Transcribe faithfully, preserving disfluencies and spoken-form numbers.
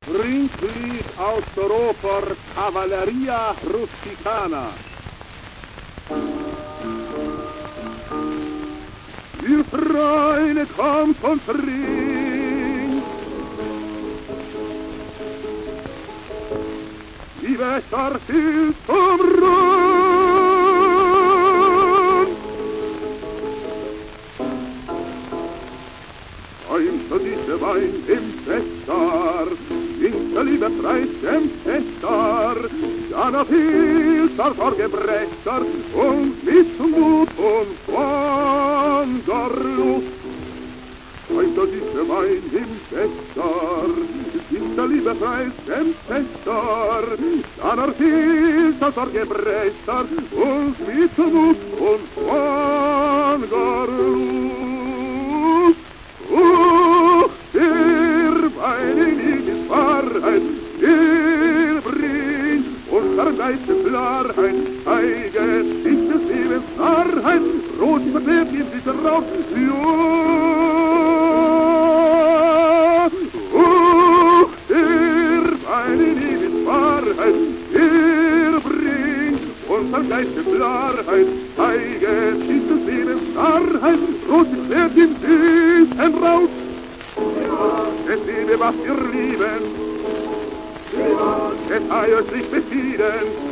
Trinklied aus der Oper Cavalleria Rusticana. Ihr Freunde, kommt und trinkt, die Wässer füllt zum Rund. Träumt so diese Wein im Fester, winkt der liebe Preis dem Fester, ja noch viel zur Sorgebrecher und mit Mut und Wanderlust. Träumt so diese Wein im Fester, winkt der liebe Preis dem Fester, ja noch viel zur Sorgebrecher und mit Mut und Wanderlust. Och, der Wein ist Wahrheit, der bringt unser Geist in Klarheit, zeigt sich des Lebens Wahrheit, rot verklärt ihn sich raus, ja. Och, der Wein ist Wahrheit, der bringt unser Geist in Klarheit, zeigt sich des Lebens Wahrheit, rot verklärt ihn sich raus. Es liebe, was wir lieben, es sei euch nicht beschieden,